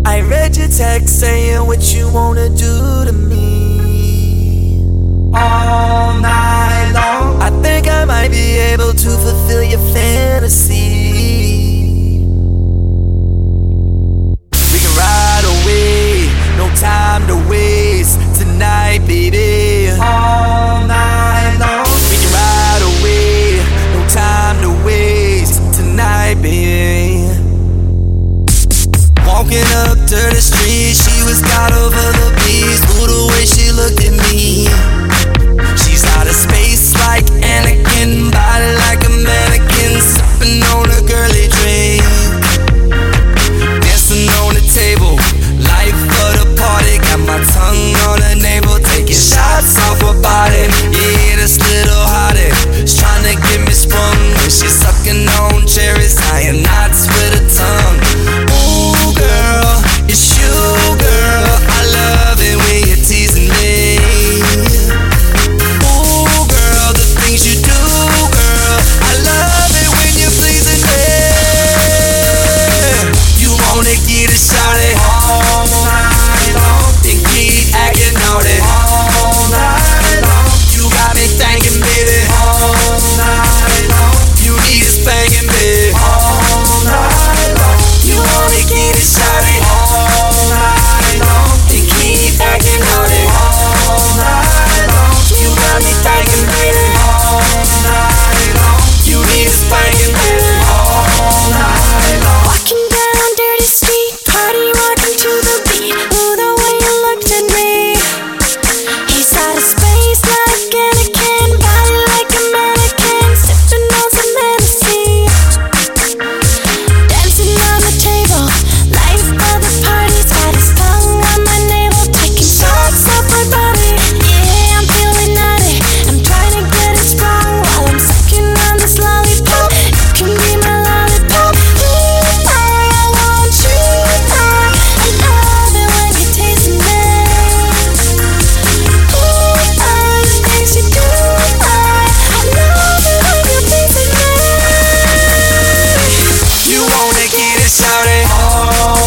I read your text saying what you wanna do to me all night long. I think I might be able to fulfill your fantasy. We can ride away, no time to waste tonight, baby. All night long. We can ride away, no time to waste tonight, baby. Walking up dirty streets, she was got over the beast. Ooh, the way she looked at me. She's out of space like Anakin, body like a mannequin, sipping on a girly drink, dancing on the table, life of the party. Got my tongue on her navel, taking shots off her body. Yeah, this little hottie, she's trying to get me sprung when she's sucking on cherries, tying knots with her tongue. Ooh, girl, it's you, girl. I love it when you're teasing me. Ooh, girl, the things you do, girl. I love it when you're pleasing me. You wanna get a shot at all night long, then keep acting naughty all night long. You got me thinking, baby, all night long. You need a spanking, baby, all night long. You wanna get a shot at all night long, then keep acting naughty all night long. You got me thinking, baby, all night long. You need a spanking, baby, all night long. Walking down dirty street, party rocking to the beat. Ooh, the way you looked at me. He's out of space like Anakin, body like a mannequin, sipping on some Hennessy, dancing on the table, life of the party's got his tongue on my navel, taking shots off my body. Yeah, I'm feeling naughty, I'm trying to get it sprung while I'm sucking on this lollipop. You can be my lollipop. Ooh, I want you, I love it when you taste me. Ooh, the things you do, I love it when you're pleasing me. You wanna get it shawty all